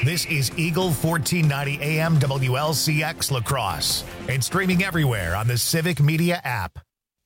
This is Eagle 1490 AM WLCX La Crosse and streaming everywhere on the Civic Media app.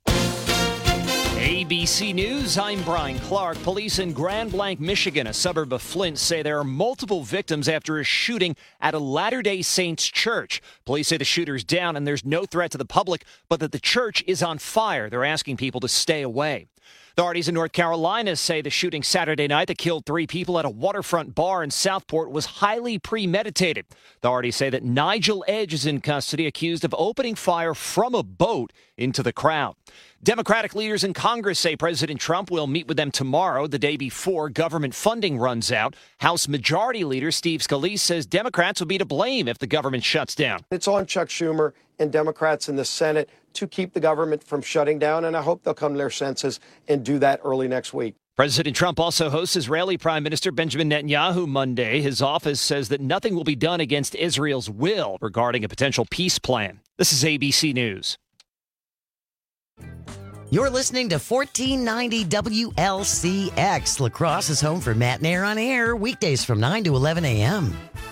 ABC News, I'm Brian Clark. Police in Grand Blanc, Michigan, a suburb of Flint, say there are multiple victims after a shooting at a Latter-day Saints church. Police say the shooter's down and there's no threat to the public, but that the church is on fire. They're asking people to stay away. Authorities in North Carolina say the shooting Saturday night that killed 3 people at a waterfront bar in Southport was highly premeditated. Authorities say that Nigel Edge is in custody, accused of opening fire from a boat into the crowd. Democratic leaders in Congress say President Trump will meet with them tomorrow, the day before government funding runs out. House Majority Leader Steve Scalise says Democrats will be to blame if the government shuts down. It's on Chuck Schumer and Democrats in the Senate to keep the government from shutting down, and I hope they'll come to their senses and do that early next week. President Trump also hosts Israeli Prime Minister Benjamin Netanyahu Monday. His office says that nothing will be done against Israel's will regarding a potential peace plan. This is ABC News. You're listening to 1490 WLCX. La Crosse is home for Matt and Air on Air, weekdays from 9 to 11 a.m.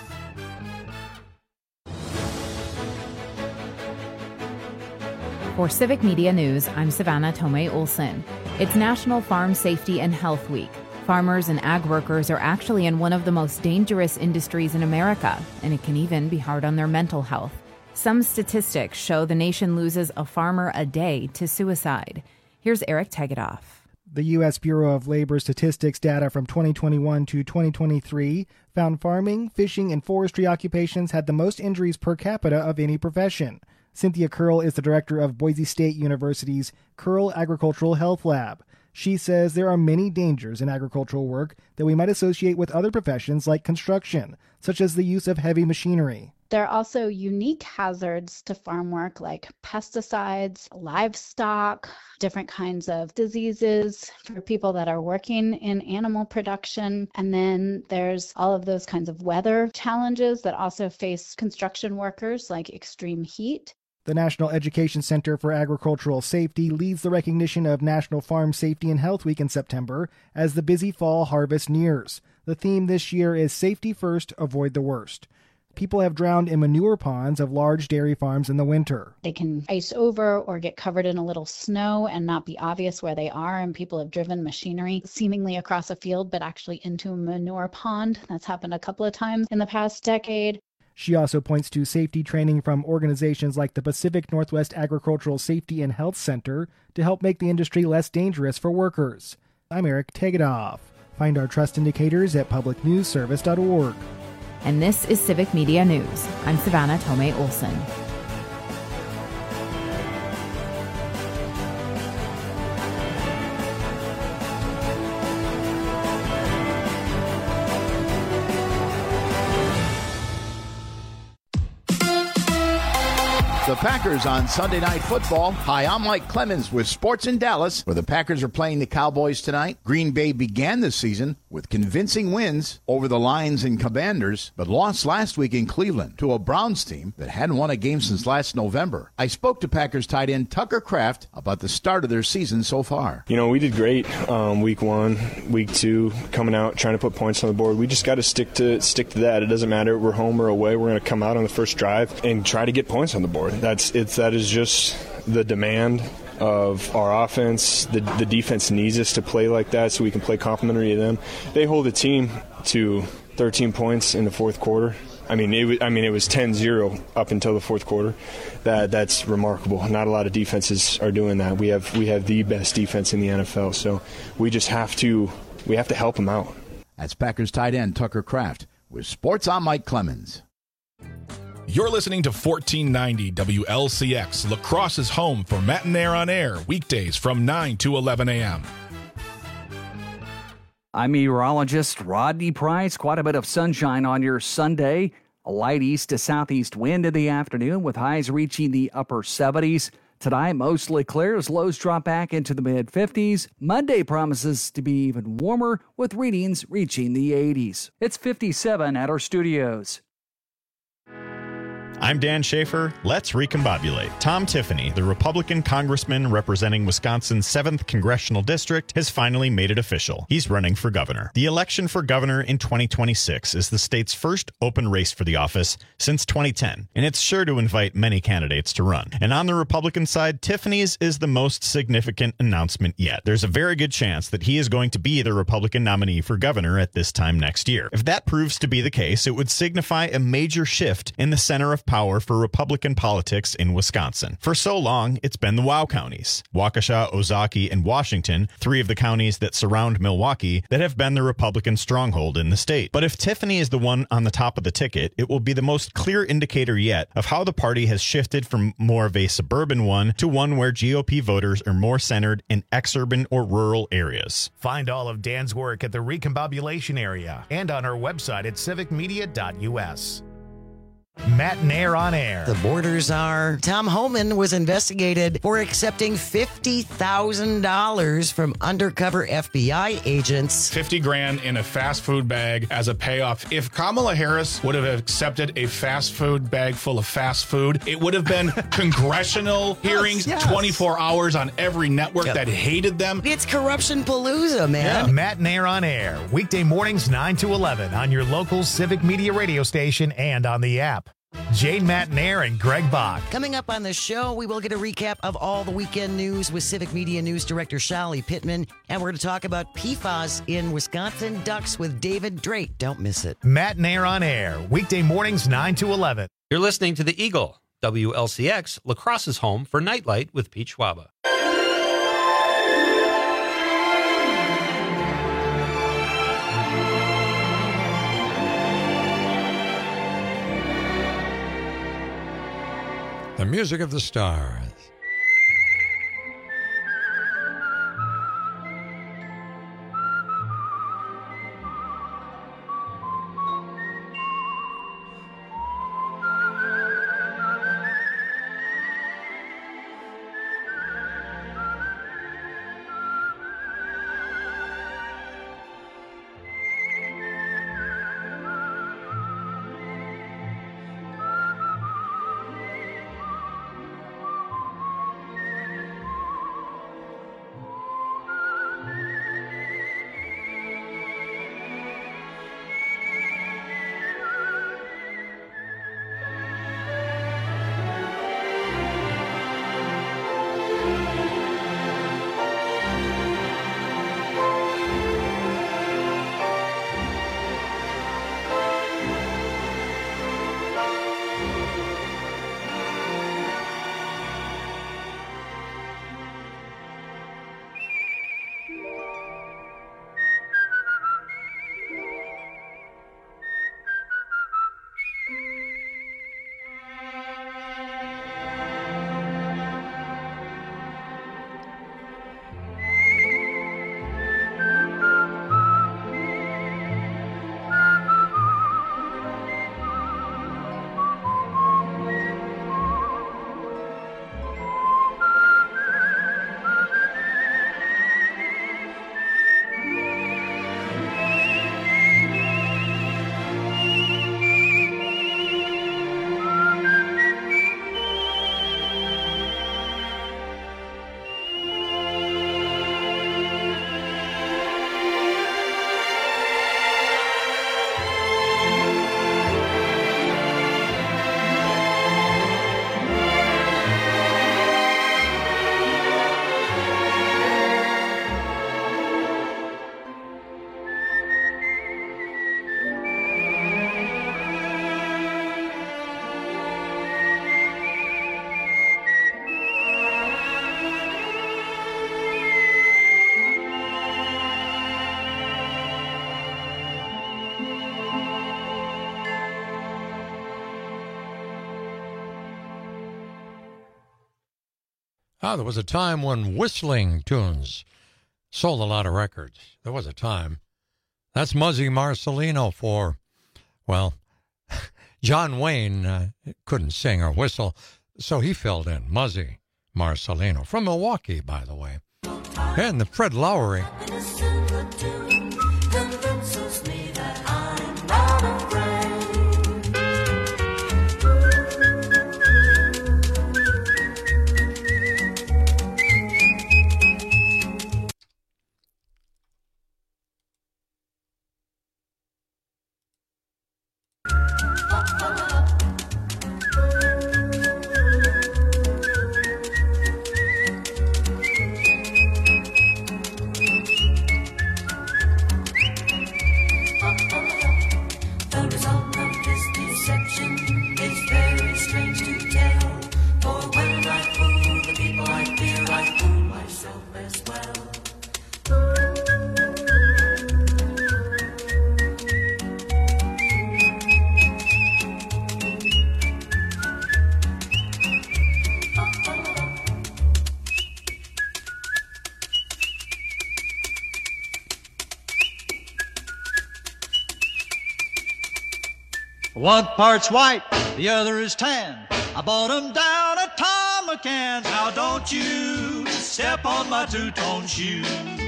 For Civic Media News, I'm Savannah Tomei Olson. It's National Farm Safety and Health Week. Farmers and ag workers are actually in one of the most dangerous industries in America, and it can even be hard on their mental health. Some statistics show the nation loses a farmer a day to suicide. Here's Eric Tegedoff. The U.S. Bureau of Labor Statistics data from 2021 to 2023 found farming, fishing, and forestry occupations had the most injuries per capita of any profession. Cynthia Curl is the director of Boise State University's Curl Agricultural Health Lab. She says there are many dangers in agricultural work that we might associate with other professions like construction, such as the use of heavy machinery. There are also unique hazards to farm work like pesticides, livestock, different kinds of diseases for people that are working in animal production. And then there's all of those kinds of weather challenges that also face construction workers, like extreme heat. The National Education Center for Agricultural Safety leads the recognition of National Farm Safety and Health Week in September as the busy fall harvest nears. The theme this year is Safety First, Avoid the Worst. People have drowned in manure ponds of large dairy farms in the winter. They can ice over or get covered in a little snow and not be obvious where they are, and people have driven machinery seemingly across a field but actually into a manure pond. That's happened a couple of times in the past decade. She also points to safety training from organizations like the Pacific Northwest Agricultural Safety and Health Center to help make the industry less dangerous for workers. I'm Eric Tegedoff. Find our trust indicators at publicnewsservice.org. And this is Civic Media News. I'm Savannah Tomei Olson. The Packers on Sunday Night Football. Hi, I'm Mike Clemens with Sports in Dallas, where the Packers are playing the Cowboys tonight. Green Bay began the season with convincing wins over the Lions and Commanders, but lost last week in Cleveland to a Browns team that hadn't won a game since last November. I spoke to Packers tight end Tucker Kraft about the start of their season so far. You know, we did great week 1, week 2, coming out, trying to put points on the board. We just got to stick to that. It doesn't matter if we're home or away. We're going to come out on the first drive and try to get points on the board. That is just the demand of our offense. The defense needs us to play like that so we can play complementary to them. They hold the team to 13 points in the fourth quarter. It was 10-0 up until the fourth quarter. That's remarkable. Not a lot of defenses are doing that. We have the best defense in the NFL, so we just have to help them out. That's Packers tight end Tucker Kraft with Sports. I'm Mike Clemens. You're listening to 1490 WLCX, La Crosse's home for Matt and Air on Air, weekdays from 9 to 11 a.m. I'm meteorologist Rodney Price. Quite a bit of sunshine on your Sunday. A light east to southeast wind in the afternoon with highs reaching the upper 70s. Tonight, mostly clear as lows drop back into the mid-50s. Monday promises to be even warmer with readings reaching the 80s. It's 57 at our studios. I'm Dan Schaefer. Let's recombobulate. Tom Tiffany, the Republican congressman representing Wisconsin's 7th Congressional District, has finally made it official. He's running for governor. The election for governor in 2026 is the state's first open race for the office since 2010, and it's sure to invite many candidates to run. And on the Republican side, Tiffany's is the most significant announcement yet. There's a very good chance that he is going to be the Republican nominee for governor at this time next year. If that proves to be the case, it would signify a major shift in the center of power for Republican politics in Wisconsin. For so long, it's been the WOW counties, Waukesha, Ozaukee, and Washington, 3 of the counties that surround Milwaukee, that have been the Republican stronghold in the state. But if Tiffany is the one on the top of the ticket, it will be the most clear indicator yet of how the party has shifted from more of a suburban one to one where GOP voters are more centered in exurban or rural areas. Find all of Dan's work at the Recombobulation area and on our website at civicmedia.us. Matt and Air on Air. The borders are. Tom Homan was investigated for accepting $50,000 from undercover FBI agents. $50,000 in a fast food bag as a payoff. If Kamala Harris would have accepted a fast food bag full of fast food, it would have been congressional hearings, 24 hours on every network that hated them. It's corruption palooza, man. Yeah. Matt and Air on Air. Weekday mornings 9 to 11 on your local Civic Media radio station and on the app. Jane Matanair and Greg Bach. Coming up on the show, we will get a recap of all the weekend news with Civic Media News Director Shali Pittman. And we're going to talk about PFAS in Wisconsin Ducks with David Drake. Don't miss it. Matanair on Air. Weekday mornings 9 to 11. You're listening to The Eagle, WLCX, La Crosse's home for Nightlight with Pete Schwaba. The music of the stars. There was a time when whistling tunes sold a lot of records. There was a time. That's Muzzy Marcelino for, well, John Wayne couldn't sing or whistle, so he filled in. Muzzy Marcelino from Milwaukee, by the way. And the Fred Lowry. The result of this deception is very strange to tell. For when I fool the people I fear, I fool myself as well. One part's white, the other is tan. I bought 'em down at Tom McCann's. Now don't you step on my two-tone shoe.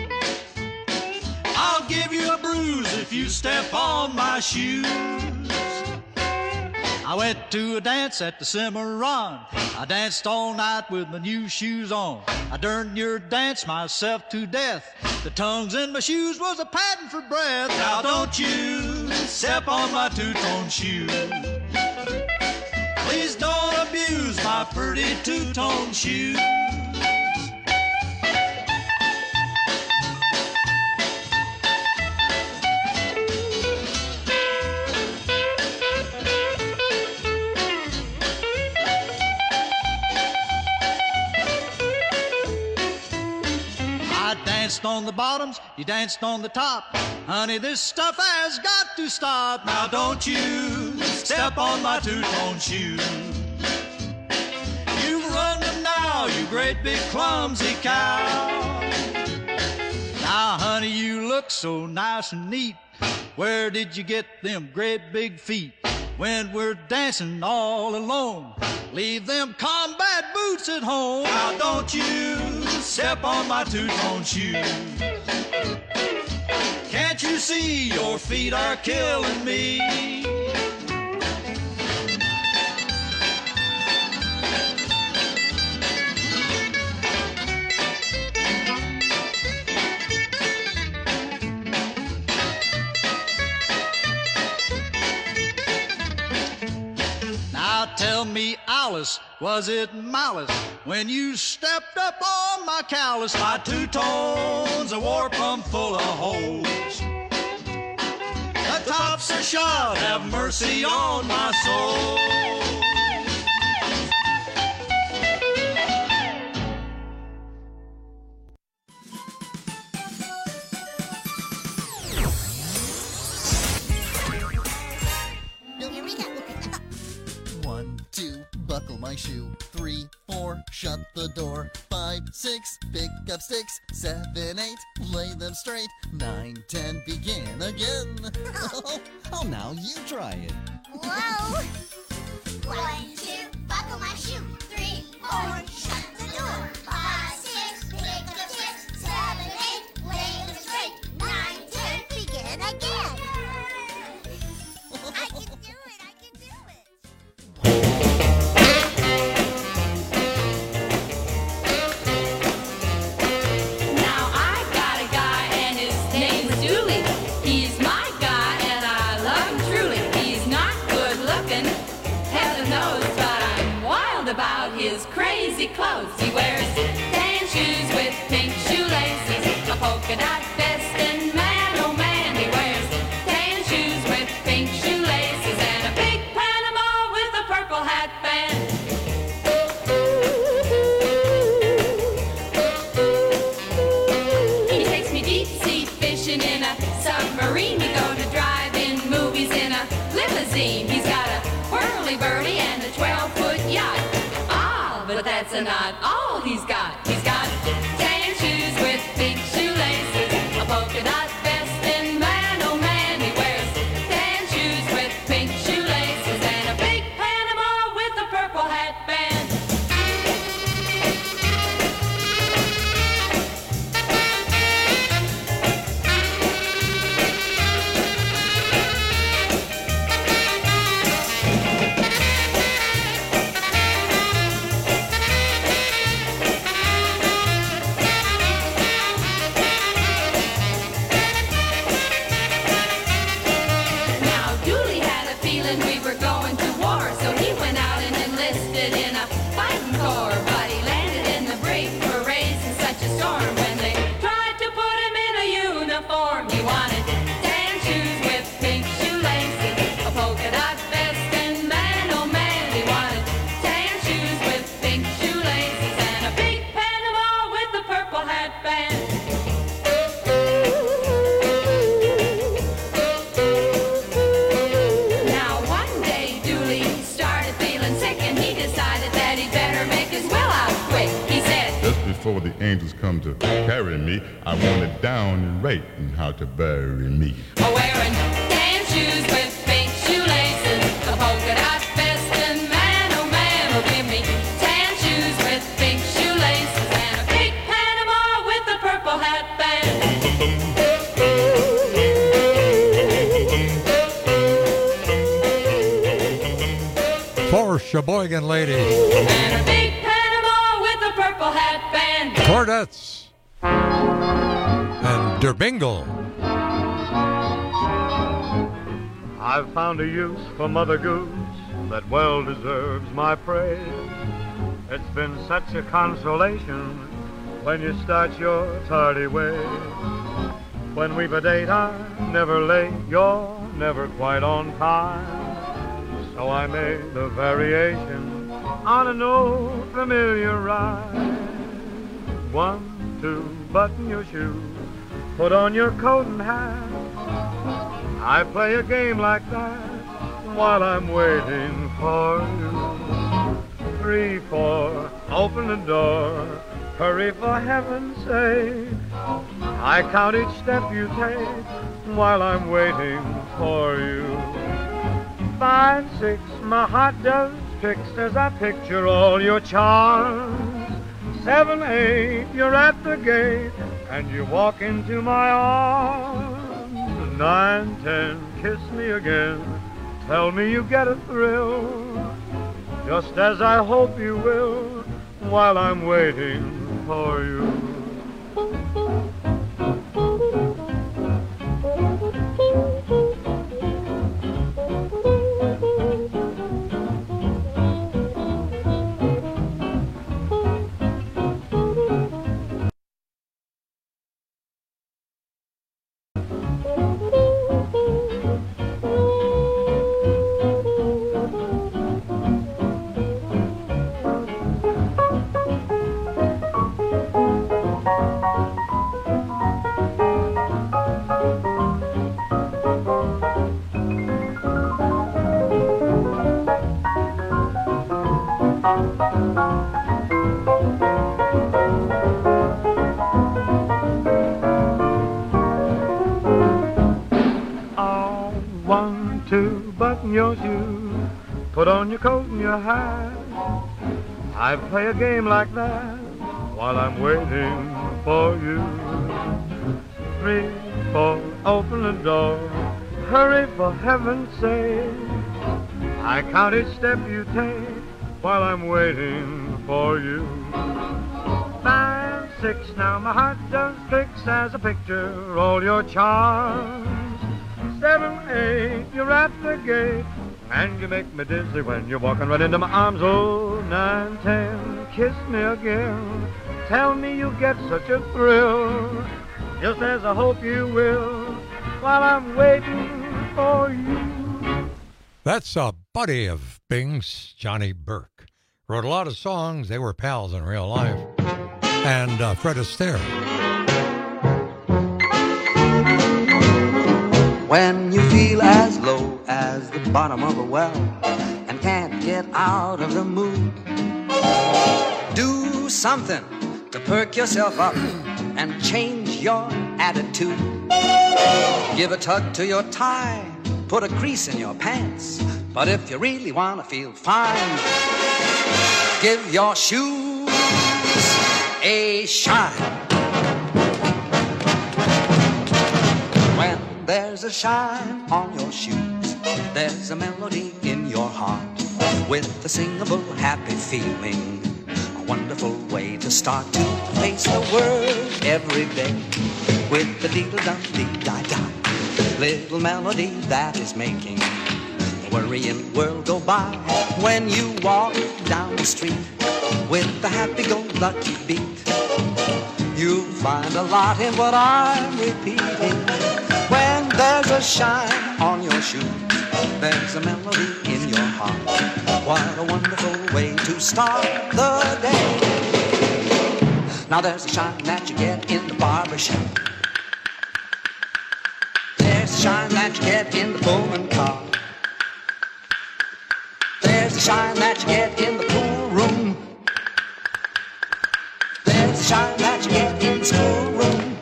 I'll give you a bruise if you step on my shoes. I went to a dance at the Cimarron. I danced all night with my new shoes on. I darn near danced myself to death. The tongues in my shoes was a pattern for breath. Now don't you step on my two-tone shoe. Please don't abuse my pretty two-tone shoe. Danced on the bottoms, you danced on the top. Honey, this stuff has got to stop. Now don't you step on my two-tone shoe. You've run them now, you great big clumsy cow. Now, honey, you look so nice and neat. Where did you get them great big feet? When we're dancing all alone, leave them combat boots at home. Now don't you step on my two-tone shoe. Can't you see your feet are killing me? Tell me, Alice, was it malice when you stepped up on my callus? My two-tones are war plumb full of holes. The tops are shot, have mercy on my soul. Buckle my shoe. 3, 4, shut the door. 5, 6, pick up sticks. 7, 8, lay them straight. 9, 10, begin again. Oh, now you try it. Whoa! 1, 2, buckle my shoe. 3, 4, shut the door. 5, 6, pick up sticks. 7, 8, lay them straight. 9, 10, begin again. I can do it. About his crazy clothes. He wears tan shoes with pink shoelaces, a polka dot vest, and man, oh man, he wears tan shoes with pink shoelaces and a big Panama with a purple hat band. He takes me deep sea fishing in a submarine. We go to drive-in movies in a limousine. He's got a whirly-burly and a 12-foot yacht. But that's not all he's got. He's got tan shoes with pink shoelaces, a polka dot vest, and man, oh man, he wears tan shoes with pink shoelaces and a big Panama with a purple hat band. feeling we were going to war. So he went out and enlisted in a fighting corps. But he landed in the brig for raising such a storm. When they tried to put him in a uniform, he wanted tan shoes with pink shoelaces, a polka dot vest, and man, oh man, he wanted tan shoes with pink shoelaces and a big Panama with a purple hat band. Now one day Dooley started feeling sick and he decided that he'd better make his will out quick. He said, just before the angels come to carry me, I want it down and right and how to bury me. wearing tan shoes with pink shoelaces, a polka dot vest, and man, oh man, oh give me tan shoes with pink shoelaces and a big Panama with a purple hat band. For Sheboygan ladies. And a big Panama with a purple hat band. Cordettes. And Derbingle. I've found a use for Mother Goose that well deserves my praise. It's been such a consolation when you start your tardy ways. When we've a date, I'm never late, you're never quite on time. So I made a variation on an old familiar rhyme. 1, 2, button your shoes, put on your coat and hat. I play a game like that while I'm waiting for you. 3, 4, open the door, hurry for heaven's sake. I count each step you take while I'm waiting for you. 5, 6, my heart does fix as I picture all your charms. 7, 8, you're at the gate and you walk into my arms. 9, 10, kiss me again, tell me you get a thrill, just as I hope you will while I'm waiting for you. Your shoes, put on your coat and your hat. I play a game like that while I'm waiting for you. 3, 4, open the door, hurry for heaven's sake. I count each step you take while I'm waiting for you. 5, 6, now my heart does fix as a picture all your charms. 7, 8, you're at the gate, and you make me dizzy when you're walking right into my arms. Oh, 9, 10, kiss me again, tell me you get such a thrill, just as I hope you will, while I'm waiting for you. That's a buddy of Bing's, Johnny Burke. Wrote a lot of songs, they were pals in real life. And Fred Astaire. When you feel as low as the bottom of a well and can't get out of the mood, do something to perk yourself up and change your attitude. Give a tug to your tie, put a crease in your pants. But if you really want to feel fine, give your shoes a shine. When there's a shine on your shoes, there's a melody in your heart, with a singable, happy feeling, a wonderful way to start to face the world every day, with the dee-da-dum-dee-da-da, little melody that is making the worrying world go by. When you walk down the street with the happy-go-lucky beat, you'll find a lot in what I'm repeating. When there's a shine on your shoe, there's a melody in your heart. What a wonderful way to start the day. Now there's a shine that you get in the barbershop. There's a shine that you get in the Pullman car. There's a shine that you get in the pool room. There's a shine that you get in the schoolroom.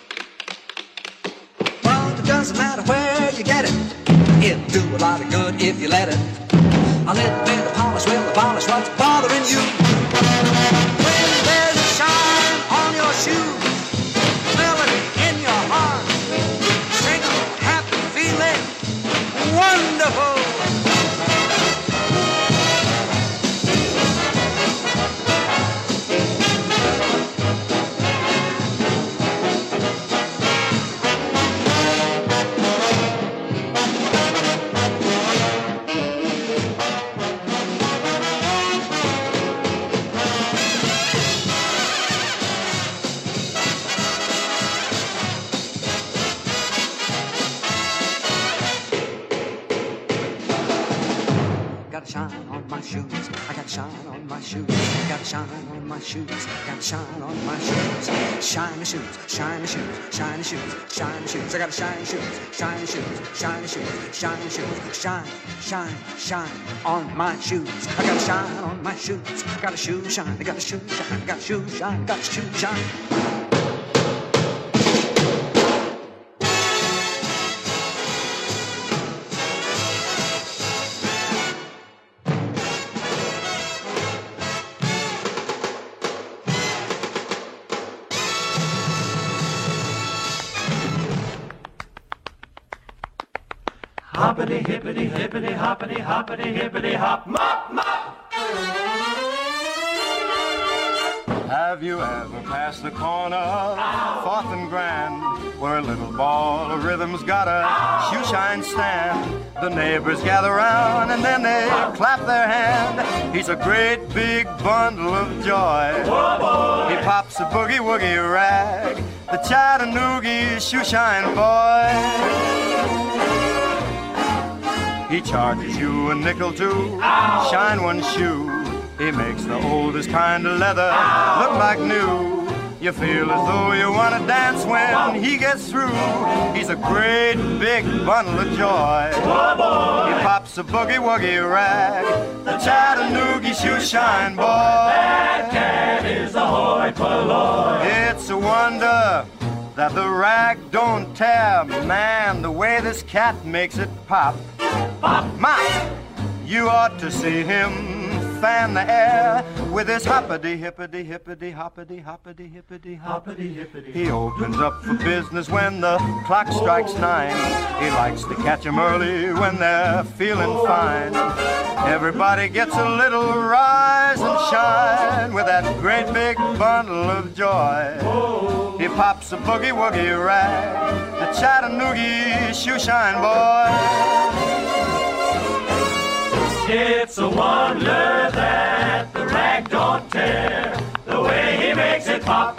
Well, it doesn't matter where you get it. It'll do a lot of good if you let it. A little bit of polish will abolish what's bothering you. When there's a shine on your shoe, melody in your heart, sing a happy feeling, wonderful. Got a shine on my shoes. I got a shine on my shoes. Got a shine on my shoes. Got a shine on my shoes. Shiny shoes, shiny shoes, shiny shoes, shiny shoes. I got a shiny shoes, shiny shoes, shiny shoes, shiny shoes. Shine, shine, shine on my shoes. I got a shine on my shoes. Got a shoe shine. I got a shoe shine. I got a shoe shine. Got a shoe shine. Hoppity, hippity, hippity, hoppity, hoppity, hippity, hop, mop, mop. Have you ever passed the corner, 4th and Grand, where a little ball of rhythm's got a shoe shine stand? The neighbors gather round and then they clap their hand. He's a great big bundle of joy. He pops a boogie woogie rag, the Chattanooga shoe shine boy. He charges you a nickel to shine one shoe. He makes the oldest kind of leather look like new. You feel as though you want to dance when he gets through. He's a great big bundle of joy. He pops a boogie woogie rag, the Chattanooga shoe shine boy. That cat is a hoi polloi. It's a wonder that the rag don't tear. Man, the way this cat makes it pop. Pop, my, you ought to see him fan the air with his hoppity, hippity, hippity, hoppity, hoppity, hippity, hoppity, hippity. He opens up for business when the clock strikes 9. He likes to catch 'em early when they're feeling fine. Everybody gets a little rise and shine with that great big bundle of joy. He pops a boogie woogie rag, the Chattanooga shoe shine boy. It's a wonder that the rag don't tear, the way he makes it pop.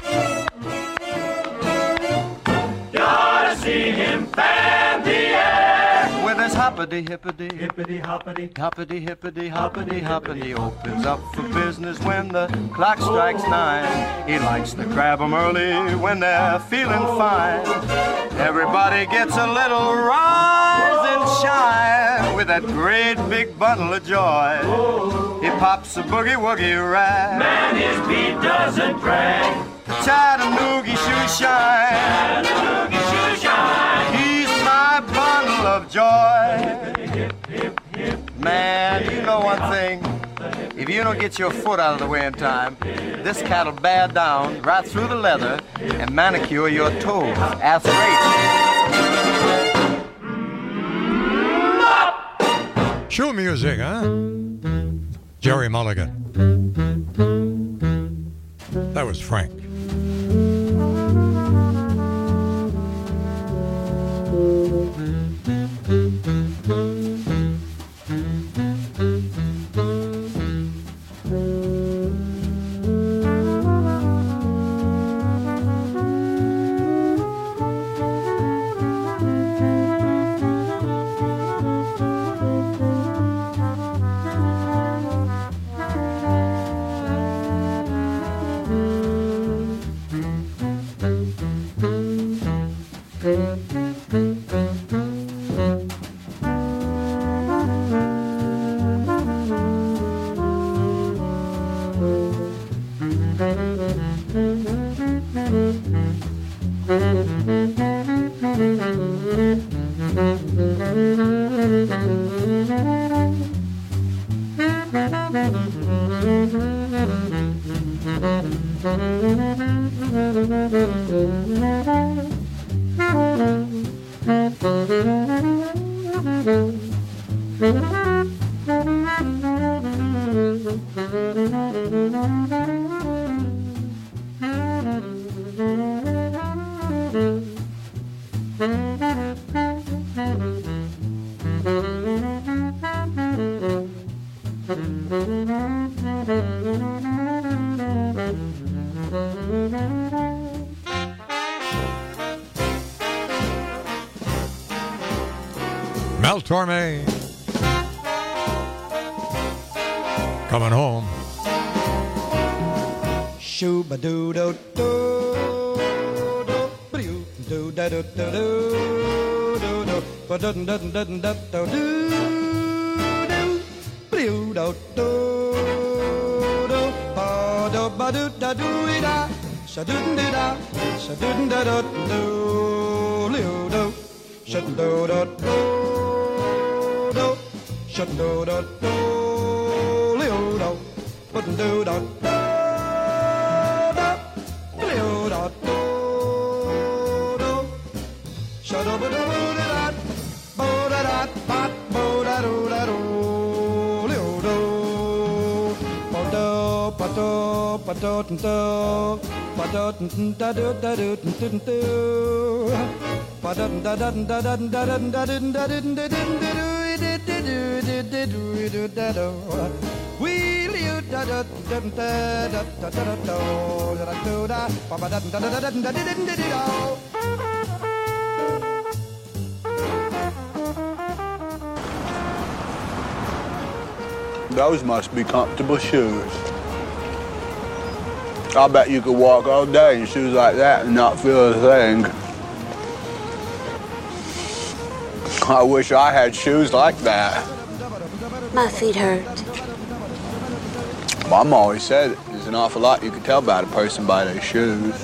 You ought to see him fan the air with his hoppity, hippity, hippity, hoppity, hoppity, hippity, hoppity, hoppity. Opens up for business when the clock strikes 9. He likes to grab 'em early when they're feeling fine. Everybody gets a little rise and shine with that great big bundle of joy. He pops a boogie woogie rag. Man, his beat doesn't drag. Chattanooga shoe shine. Chattanooga shoe shine. He's my bundle of joy. Man, you know one thing. If you don't get your foot out of the way in time, this cat'll bear down right through the leather and manicure your toes. That's great. Shoe music, huh? Jerry Mulligan. That was Frank. Torme. Coming home. Those must be comfortable shoes. I bet you could walk all day in shoes like that and not feel a thing. I wish I had shoes like that. My feet hurt. Mom always said there's an awful lot you can tell about a person by their shoes.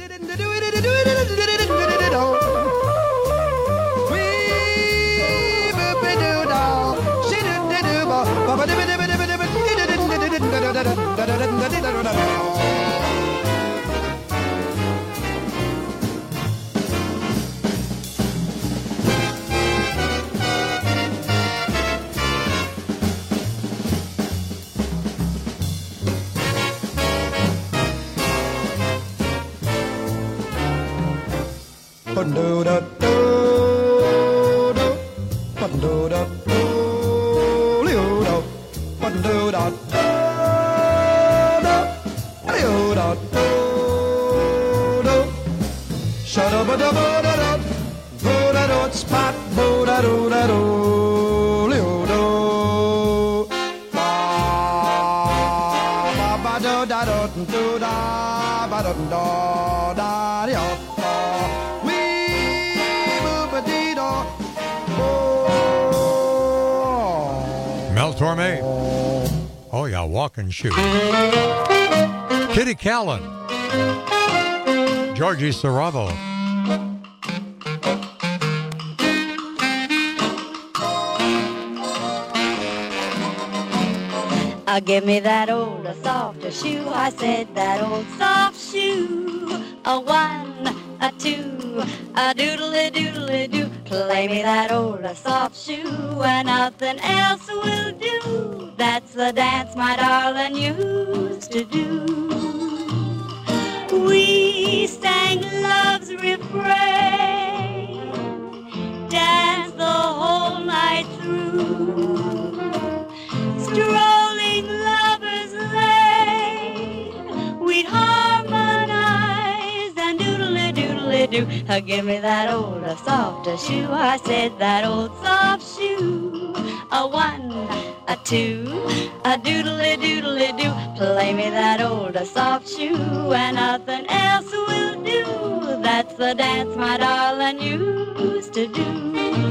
Mel Torme. Oh, yeah, walking shoe. Kitty Callan. Georgie Saravo. Give me that old softer shoe. I said that old soft shoe. A one, a two, a doodly doodly doo. Play me that old soft shoe and nothing else will do. That's the dance my darling used to do. We sang love's refrain, danced the whole night through. Strolling lovers' lane, we'd harmonize and doodly doodly doo. Give me that old softer shoe. I said that old soft shoe. A one, a two, a doodly doodly doo. Play me that old soft shoe and nothing else will do. That's the dance my darling used to do.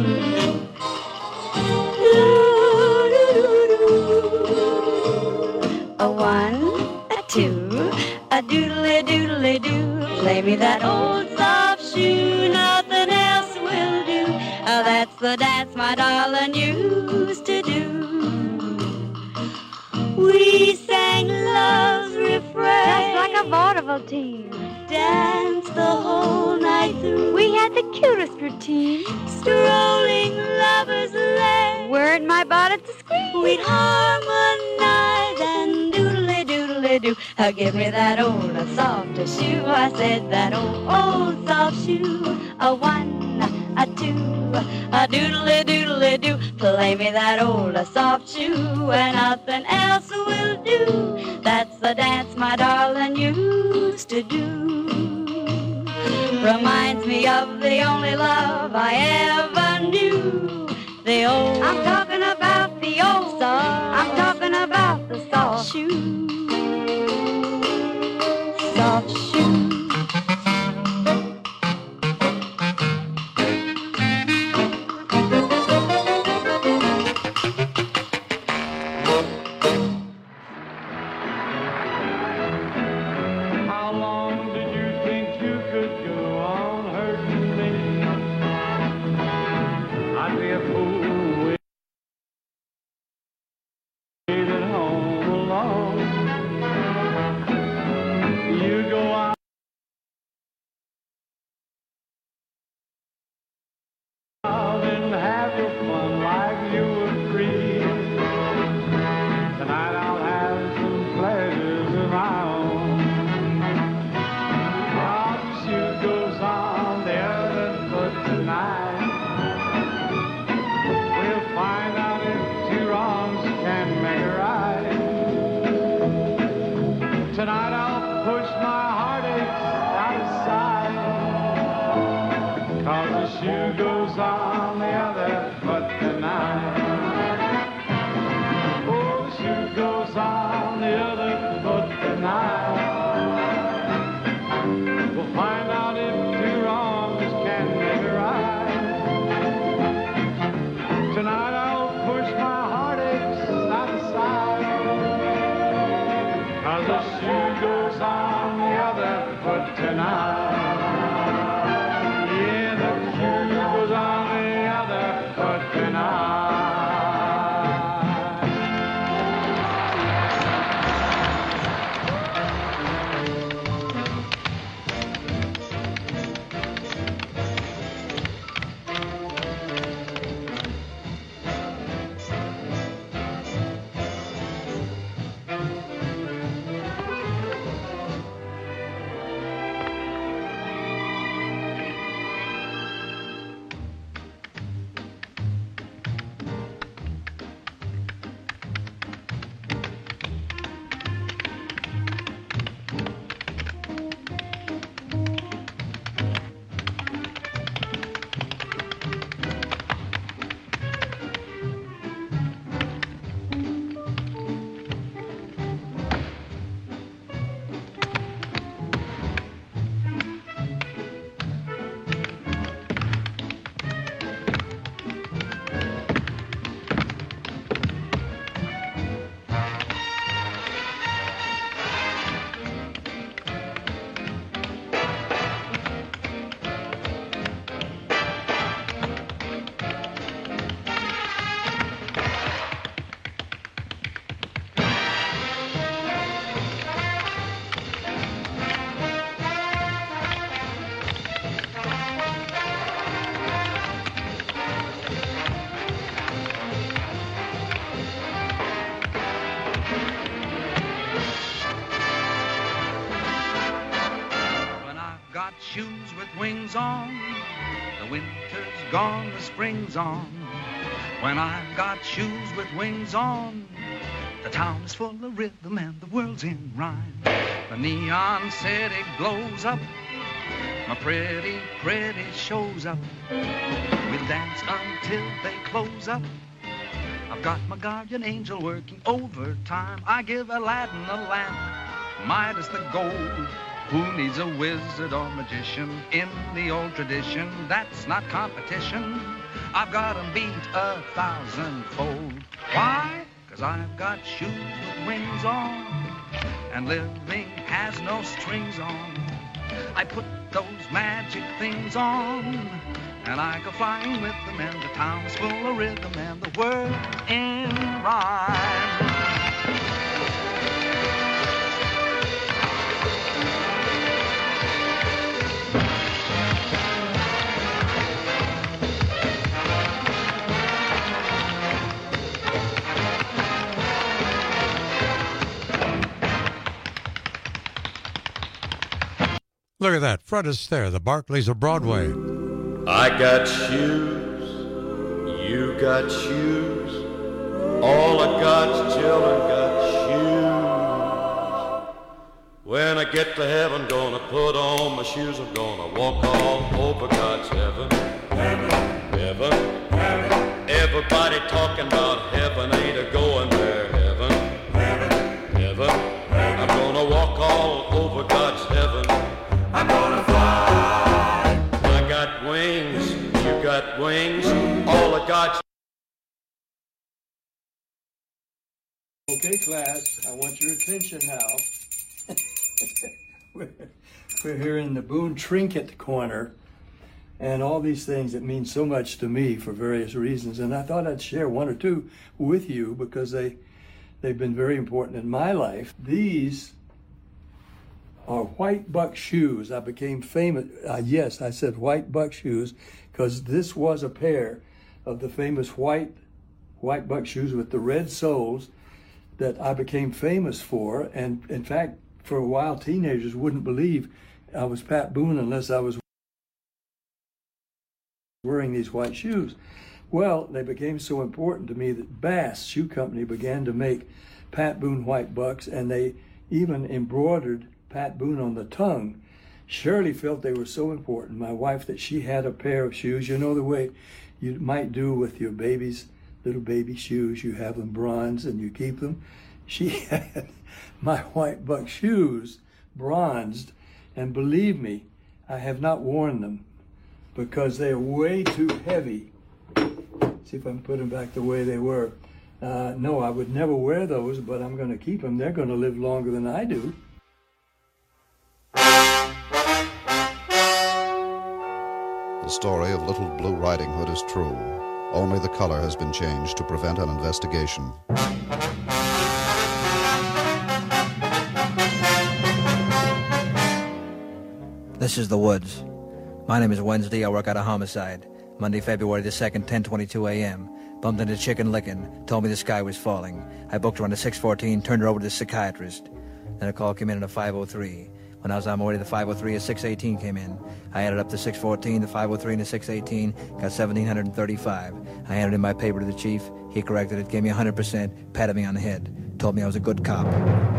A one, a two, a doodly doodly doo. Play me that old soft shoe, nothing else will do. That's the dance my darling used to do. We sang love's refrain, just like a vaudeville team. Danced the whole night through. We had the cutest routine. Strolling lovers' lane, wearing my bonnet to scream. We'd harmonize and doodly doodly doo. Give me that old softer shoe. I said that old soft shoe. A one, a two, a doodly doodly doo. Play me that old soft shoe and nothing else will do. That's the dance my darling used to do. Reminds me of the only love I ever knew. the old. I'm talking about the old. I'm talking about the soft shoe. Soft shoe. How long did you think you could go on hurting me? I'd be a fool waited home alone. You go out and have your fun like you were free. Tonight I'll have some pleasures of my own. While the shoe goes on the other foot tonight, we'll find out if two wrongs can make a right. Tonight I'll push my heartaches out of sight, 'cause the shoe goes on the other foot tonight. Oh, the shoe goes on the other foot tonight. We'll find out if two wrongs can make a right. Tonight I'll push my heartaches out of sight, 'cause the shoe goes on the other foot tonight. Yeah, the shoe goes on the other foot tonight. Shoes with wings on, the winter's gone, the spring's on. When I've got shoes with wings on, the town is full of rhythm and the world's in rhyme. The neon city glows up, my pretty, pretty shows up. We'll dance until they close up. I've got my guardian angel working overtime. I give Aladdin a lamp, Midas the gold. Who needs a wizard or magician in the old tradition? That's not competition. I've got 'em beat 1,000-fold. Why? 'Cause I've got shoes with wings on, and living has no strings on. I put those magic things on, and I go flying with them, and the town's full of rhythm, and the world's in rhyme. Look at that. Fred Astaire, the Barclays of Broadway. I got shoes, you got shoes, all of God's children got shoes. When I get to heaven, gonna put on my shoes, I'm gonna walk all over God's heaven. Heaven, heaven, heaven, Everybody talking about heaven, ain't a going there. Heaven, heaven. I'm gonna walk all over God's heaven. I'm gonna fly. I got wings, you got wings, all of God's. Okay, class, I want your attention now. We're here in the Boone Trinket Corner, and all these things that mean so much to me for various reasons. And I thought I'd share one or two with you because they've been very important in my life. These are white buck shoes. I became famous, yes, I said white buck shoes, because this was a pair of the famous white buck shoes with the red soles that I became famous for. And in fact, for a while, teenagers wouldn't believe I was Pat Boone unless I was wearing these white shoes. Well, they became so important to me that Bass Shoe Company began to make Pat Boone white bucks, and they even embroidered Pat Boone on the tongue. Shirley felt they were so important, my wife, that she had a pair of shoes. You know the way you might do with your babies, little baby shoes, you have them bronze and you keep them. She had my white buck shoes bronzed, and believe me, I have not worn them because they are way too heavy. See if I can put them back the way they were. No, I would never wear those, but I'm going to keep them. They're going to live longer than I do. The story of Little Blue Riding Hood is true. Only the color has been changed to prevent an investigation. This is the Woods. My name is Wednesday. I work out a homicide. Monday, February the 2nd, 10:22 a.m. Bumped into Chicken Licken. Told me the sky was falling. I booked her on a 6:14, turned her over to the psychiatrist. Then a call came in at a 5:03. When I was on my way to the 5:03, a 6:18 came in. I added up the 6:14, the 5:03, and the 6:18, got 1,735. I handed in my paper to the chief. He corrected it, gave me 100%, patted me on the head, told me I was a good cop.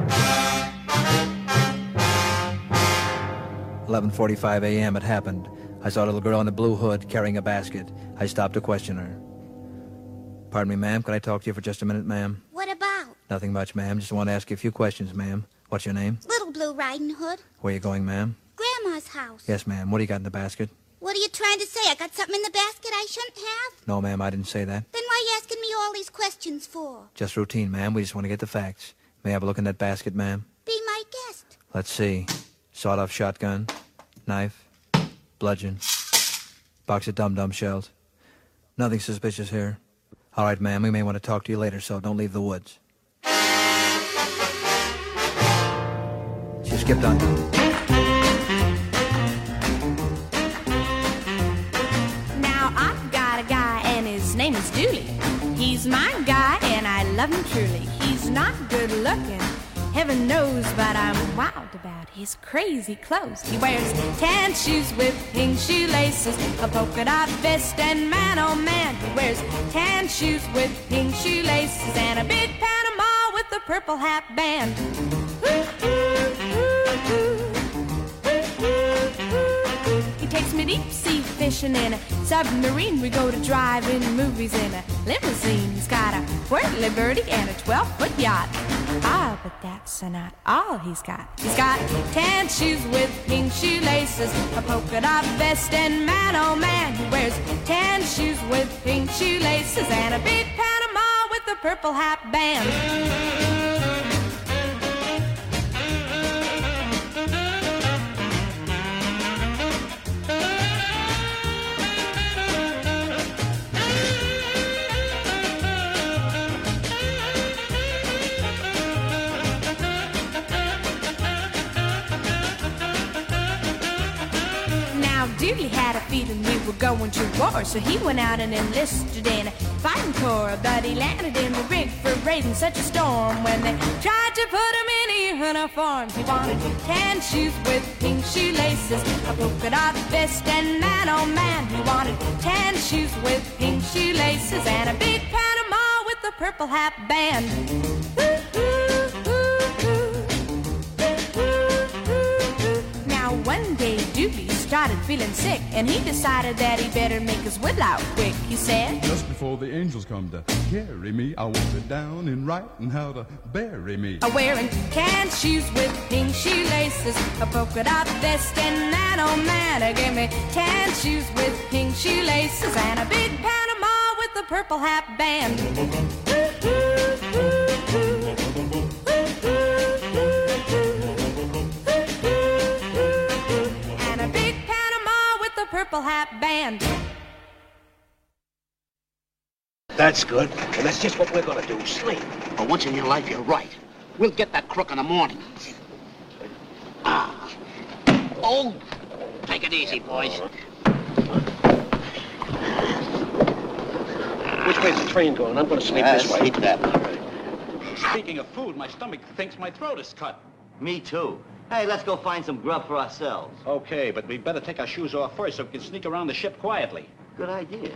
11:45 a.m. it happened. I saw a little girl in a blue hood carrying a basket. I stopped to question her. Pardon me, ma'am, could I talk to you for just a minute, ma'am? What about? Nothing much, ma'am. Just want to ask you a few questions, ma'am. What's your name? Little Blue Riding Hood. Where are you going, ma'am? Grandma's house. Yes, ma'am. What do you got in the basket? What are you trying to say? I got something in the basket I shouldn't have? No, ma'am, I didn't say that. Then why are you asking me all these questions for? Just routine, ma'am. We just want to get the facts. May I have a look in that basket, ma'am? Be my guest. Let's see. Sawed-off shotgun, knife, bludgeon, box of dum-dum shells. Nothing suspicious here. All right, ma'am, we may want to talk to you later, so don't leave the woods. She skipped on. Now I've got a guy and his name is Dooley. He's my guy and I love him truly. He's not good looking, heaven knows, but I'm wild about his crazy clothes. He wears tan shoes with pink shoelaces, a polka dot vest, and man oh man, he wears tan shoes with pink shoelaces and a big Panama with a purple hat band. He takes me deep sea fishing in a submarine. We go to drive-in movies in a limousine. He's got a whirly birdie and a 12-foot yacht. Ah, but that's not all he's got. He's got tan shoes with pink shoelaces, a polka dot vest, and man oh man, he wears tan shoes with pink shoelaces and a big Panama with a purple hat band. Dooley had a feeling we were going to war, so he went out and enlisted in a fighting corps. But he landed in the rig for raising such a storm. When they tried to put him in a uniform, he wanted tan shoes with pink shoelaces, a polka dot vest, and man oh man, he wanted tan shoes with pink shoelaces and a big Panama with a purple hat band. Now one day Dooley started feeling sick, and he decided that he better make his will out quick. He said, just before the angels come to carry me, I want it down in writing how to bury me. Wearing can shoes with pink shoelaces, a polka dot vest, and that old man gave me tan shoes with pink shoelaces, and a big Panama with a purple hat band. And a big Panama with a purple hat band. That's good. And that's just what we're gonna do, sleep. For once in your life, you're right. We'll get that crook in the morning. Ah. Oh! Take it easy, boys. Which way's the train going? I'm gonna sleep this way. Eat that. Speaking of food, my stomach thinks my throat is cut. Me too. Hey, let's go find some grub for ourselves. Okay, but we'd better take our shoes off first so we can sneak around the ship quietly. Good idea.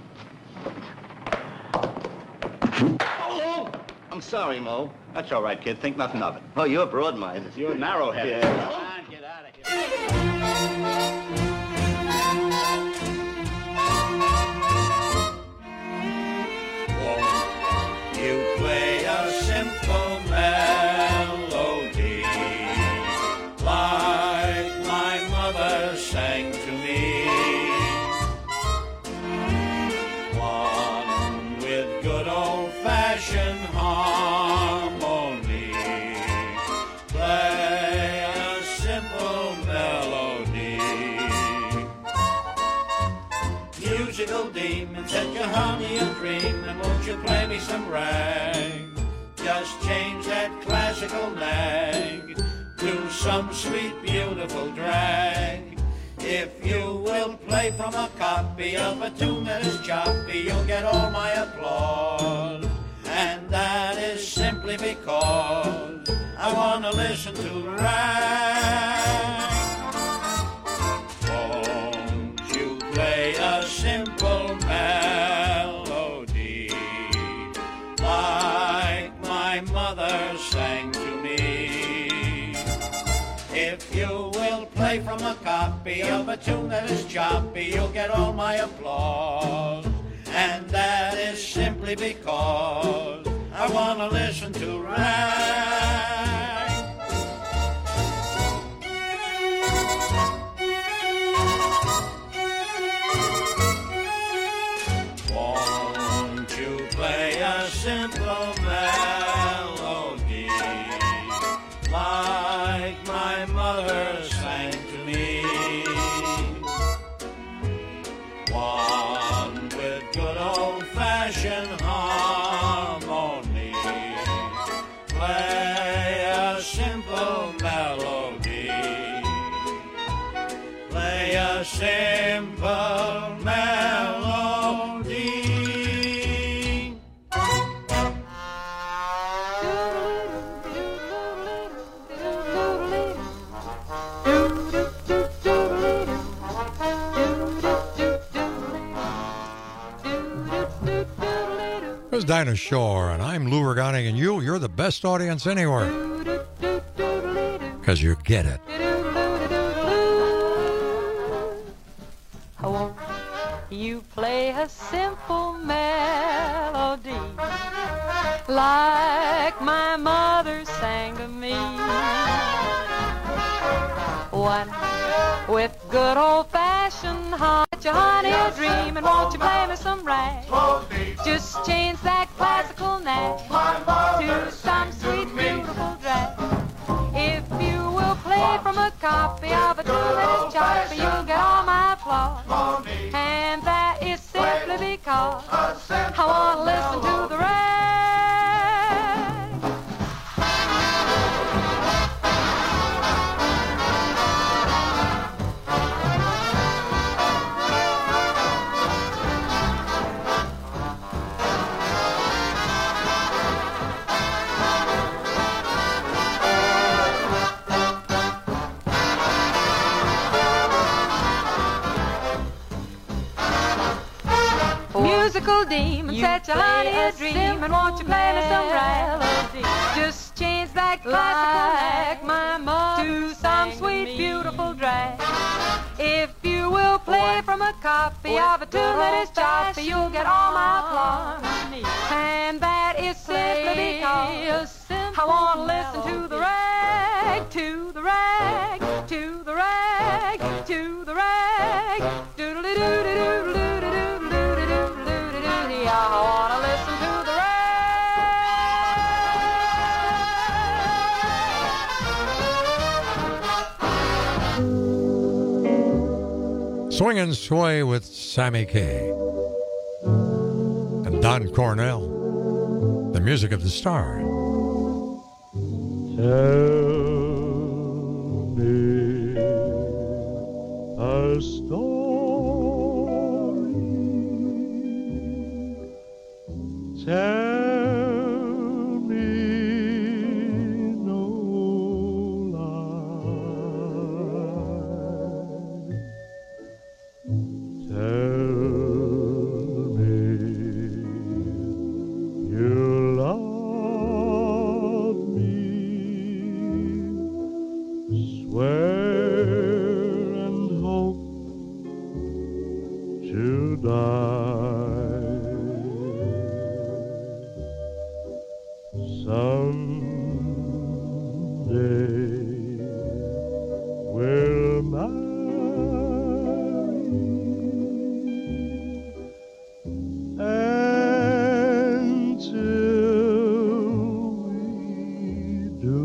Oh! I'm sorry, Mo. That's all right, kid. Think nothing of it. Oh, you're broad-minded. You're narrow-headed. Yeah. Come on, get out of here. You play a simple melody like my mother sang to me. One with good old-fashioned harmony. Play a simple melody. Musical demon, set your honey a dream, and won't you play me some rag? Just change that classical nag to some sweet, beautiful drag. If you will play from a copy of a 2 minutes choppy, you'll get all my applause. And that is simply because I want to listen to rag. Won't you play a simple melody like my mother sang to me? If you will play from a copy of a 2 minutes choppy, you'll get all my applause. And that is simply because I want to listen to rag. Won't you play a simple melody like my mother sang to me? One with good old-fashioned harmony. Play a simple melody. Play a simple melody. There's Dinah Shore, and I'm Lou Regani, and you're the best audience anywhere. Because you get it. Won't you play a simple melody like my mother sang to me? One with good old-fashioned heart, your honey a dream, and won't you play me some rag? Just change that classical nag to some sweet, beautiful drag. If you will play from a copy of a 2 minutes choppy, you'll get all my applause. And that is simply because I want to listen to the rag. Musical demon, set your honey a dream, and won't you play me some rag? Just change that classical like my mom to some sweet, beautiful drag. If you away from a copy of a tune that is choppy, you'll get all my plums. And that is simply because I want to listen to the rag, to the rag, to the rag, to the rag. Doodle-doo-doo-doo-doo-doo-doo-doo-doo-doo-doo-doo-doo. I want to listen to the rag. Swing and Sway with Sammy Kaye and Don Cornell, the music of the stars. Tell me a story. Tell me no lie. Tell me you love me. Swear and hope to die. Someday we'll marry, and till we do,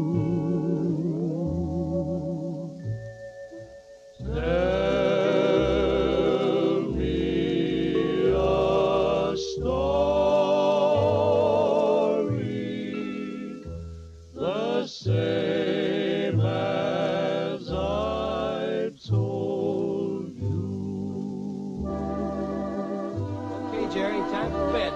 tell me a story the same as I told you. Okay, Jerry, time for bed.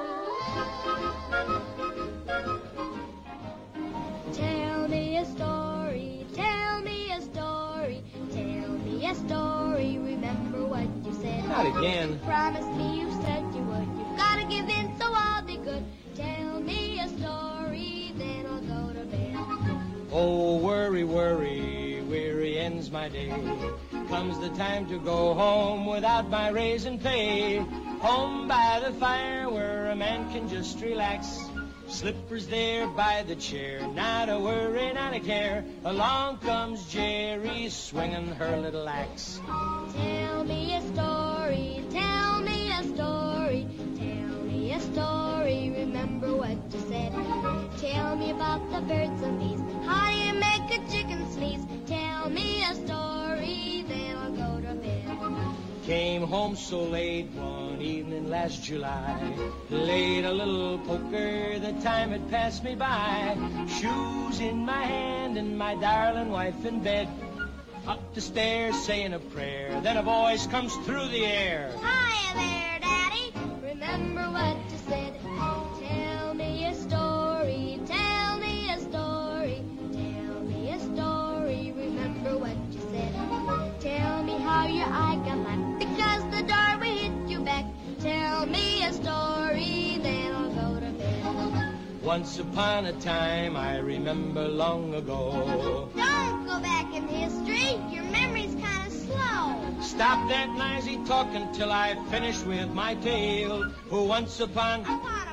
Tell me a story, tell me a story, tell me a story. Remember what you said. Not again. You promised me, you said you would. You've got to give in, so I'll be good. Tell me a story, then I'll go to bed. Oh, worry, worry, weary ends my day. Comes the time to go home without my raise and pay. Home by the fire where a man can just relax. Slippers there by the chair, not a worry, not a care. Along comes Jerry swinging her little axe. Tell me a story, tell me a story, tell me a story. Remember what you said. Tell me about the birds and bees. How do you make a chicken sneeze? Tell me a story, then I'll go to bed. Came home so late one evening last July. Played a little poker, the time had passed me by. Shoes in my hand and my darling wife in bed. Up the stairs saying a prayer, then a voice comes through the air. Hiya there, Daddy. Remember what you said. Tell me a story, tell me a story, tell me a story. Remember what you said. Tell me how your eye got black because the doorway hit you back. Tell me a story, then I'll go to bed. Once upon a time, I remember long ago. Don't go back in history. Your memory's kind of slow. Stop that noisy talking till I finish with my tale. Who once upon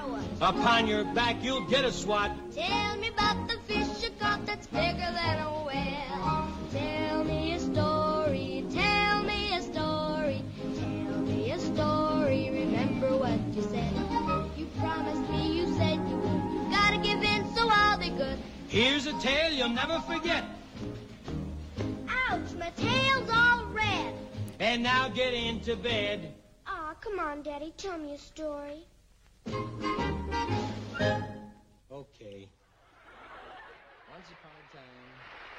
your back you'll get a swat. Tell me about the fish you caught that's bigger than a whale. Tell me a story, tell me a story, tell me a story. Remember what you said. You promised me, you said you would. You've got to give in, so I'll be good. Here's a tale you'll never forget. Ouch, my tail's all red. And now get into bed. Aw, come on, Daddy, tell me a story. Okay. Once upon a time,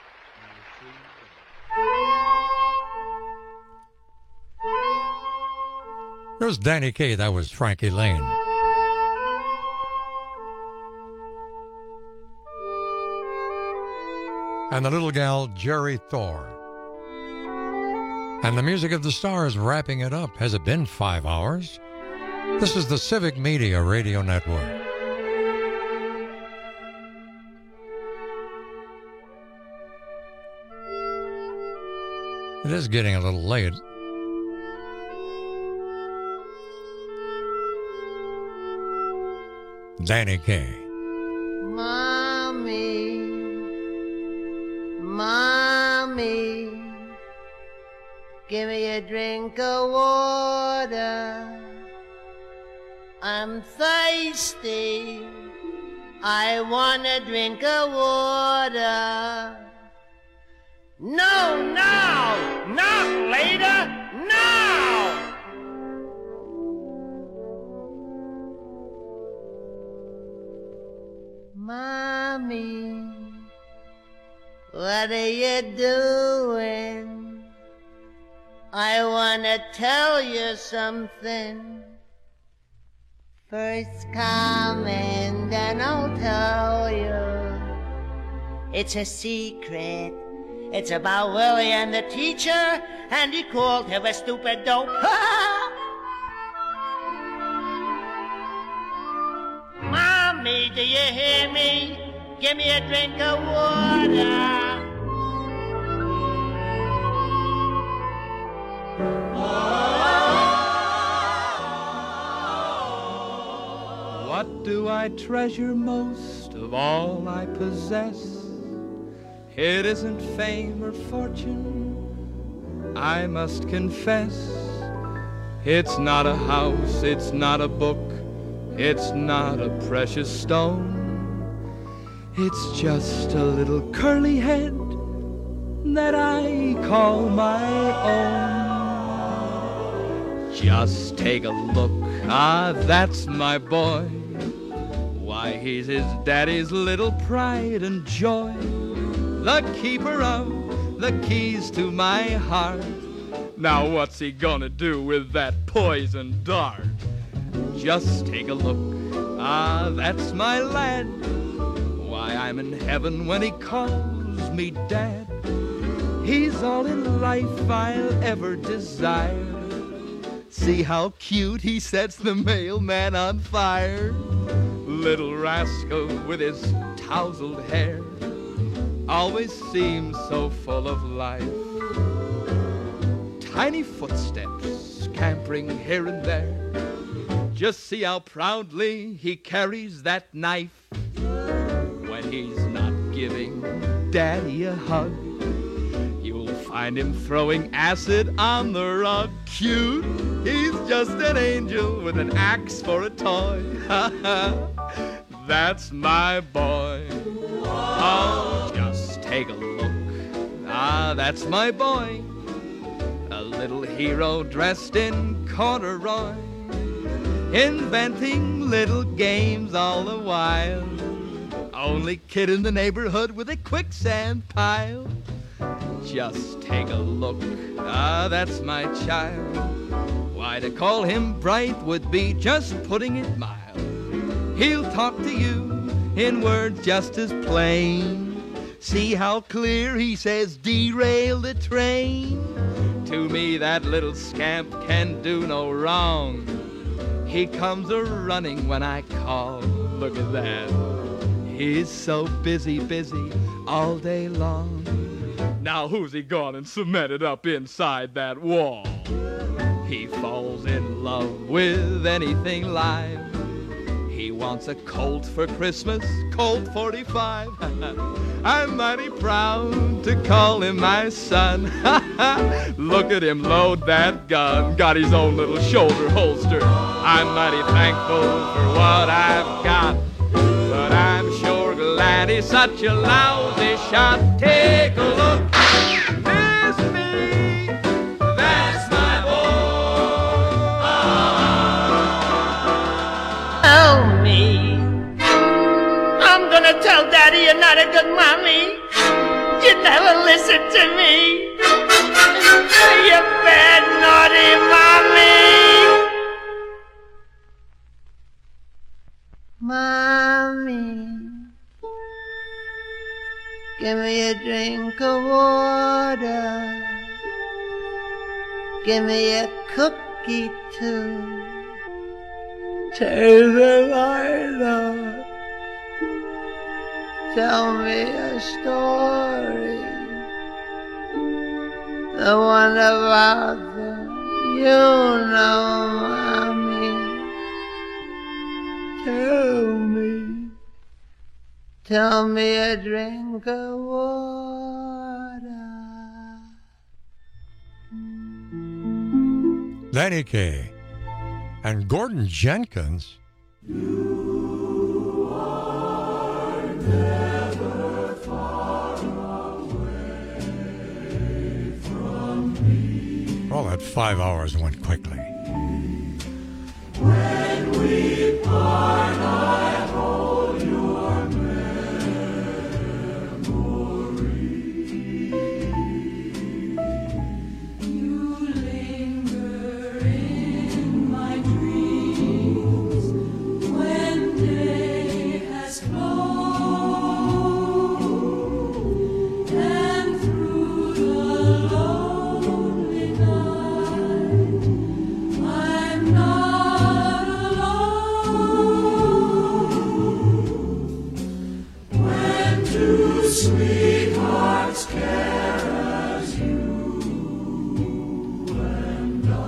There's Danny Kaye. That was Frankie Lane. And the little gal, Jerry Thor. And the music of the stars wrapping it up. Has it been 5 hours? This is the Civic Media Radio Network. It is getting a little late. Danny Kaye. Mommy, Mommy, give me a drink of water. I'm thirsty. I want a drink of water. No, now! Not later! Now! Mommy, what are you doing? I want to tell you something. First come and then I'll tell you. It's a secret. It's about Willie and the teacher, and he called him a stupid dope. Mommy, do you hear me? Give me a drink of water. What do I treasure most of all I possess? It isn't fame or fortune, I must confess. It's not a house, it's not a book, it's not a precious stone. It's just a little curly head that I call my own. Just take a look, that's my boy. Why, he's his daddy's little pride and joy. The keeper of the keys to my heart. Now what's he gonna do with that poison dart? Just take a look, that's my lad. Why, I'm in heaven when he calls me dad. He's all in life I'll ever desire. See how cute he sets the mailman on fire. Little rascal with his tousled hair always seems so full of life. Tiny footsteps scampering here and there. Just see how proudly he carries that knife. When he's not giving Daddy a hug, you'll find him throwing acid on the rug. Cute, he's just an angel with an axe for a toy. That's my boy. Oh, just take a look. That's my boy. A little hero dressed in corduroy, inventing little games all the while. Only kid in the neighborhood with a quicksand pile. Just take a look. That's my child. Why, to call him bright would be just putting it mild. He'll talk to you in words just as plain. See how clear he says, derail the train. To me that little scamp can do no wrong. He comes a-running when I call. Look at that. He's so busy all day long. Now who's he gone and cemented up inside that wall? He falls in love with anything live. He wants a Colt for Christmas, Colt 45. I'm mighty proud to call him my son. Look at him load that gun, got his own little shoulder holster. I'm mighty thankful for what I've got, but I'm sure glad he's such a lousy shot. Take a look. There's me. That's my boy. Tell me. I'm gonna tell Daddy you're not a good mommy. You never listen to me. You bad, naughty mommy. Mommy, give me a drink of water. Give me a cookie too. Take the light out. Tell me a story. The one about the, mommy. Tell me a drink of water. Danny Kaye and Gordon Jenkins. You are never far away from me. Well, that 5 hours went quickly. When we part, I hold your memory. You linger in my dreams when day has closed, and through the lonely night I'm not alone. When two sweethearts care as you and I.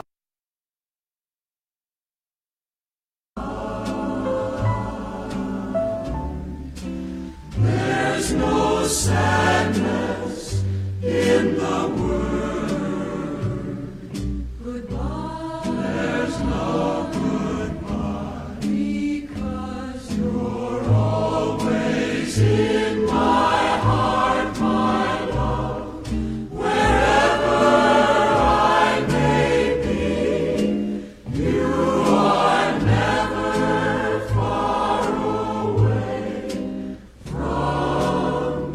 There's no sadness in the world. Goodbye. There's no goodbye, because you're always in my heart, my love. Wherever I may be, you are never far away from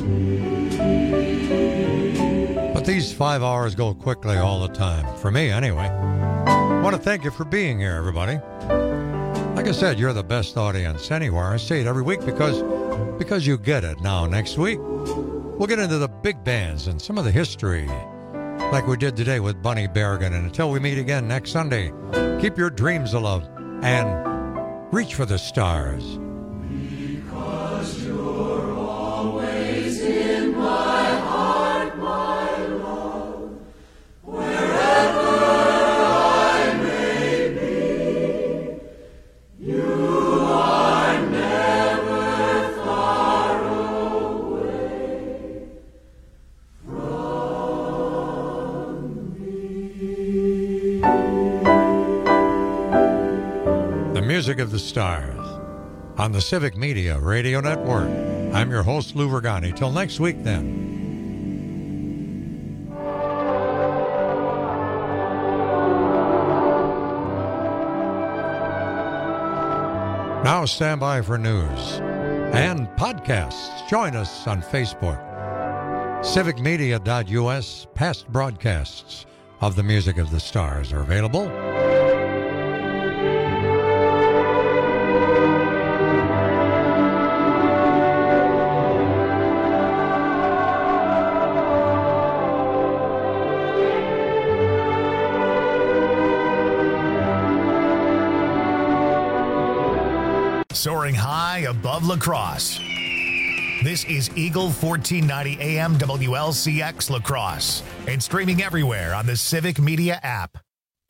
me. But these 5 hours go quickly all the time. For me, anyway. I want to thank you for being here, everybody. Like I said, you're the best audience anywhere. I say it every week because you get it. Now, next week, we'll get into the big bands and some of the history, like we did today with Bunny Berrigan. And until we meet again next Sunday, keep your dreams alive and reach for the stars. Because you're always in my heart, my love. Wherever I may be, you are never far away from me. The music of the stars on the Civic Media Radio Network. I'm your host, Lou Vergani. Till next week, then. Now stand by for news and podcasts. Join us on Facebook. Civicmedia.us. Past broadcasts of the music of the stars are available. Soaring high above La Crosse. This is Eagle 1490 AM WLCX La Crosse and streaming everywhere on the Civic Media app.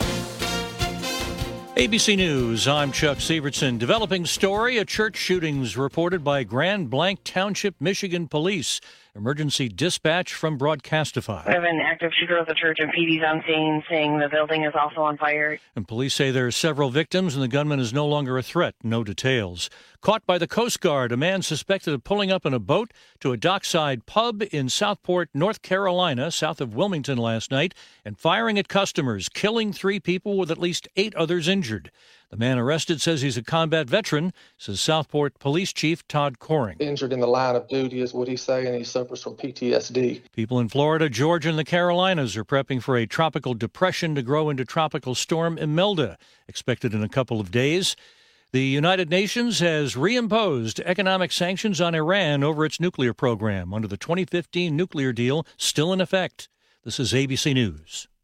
ABC News, I'm Chuck Sievertson. Developing story, a church shootings reported by Grand Blanc Township, Michigan Police. Emergency dispatch from Broadcastify. We have an active shooter at the church, and PD's on scene saying the building is also on fire. And police say there are several victims and the gunman is no longer a threat. No details. Caught by the Coast Guard, a man suspected of pulling up in a boat to a dockside pub in Southport, North Carolina, south of Wilmington last night, and firing at customers, killing 3 people with at least 8 others injured. The man arrested says he's a combat veteran, says Southport Police Chief Todd Coring. Injured in the line of duty is what he's saying, and he suffers from PTSD. People in Florida, Georgia, and the Carolinas are prepping for a tropical depression to grow into Tropical Storm Imelda, expected in a couple of days. The United Nations has reimposed economic sanctions on Iran over its nuclear program under the 2015 nuclear deal still in effect. This is ABC News.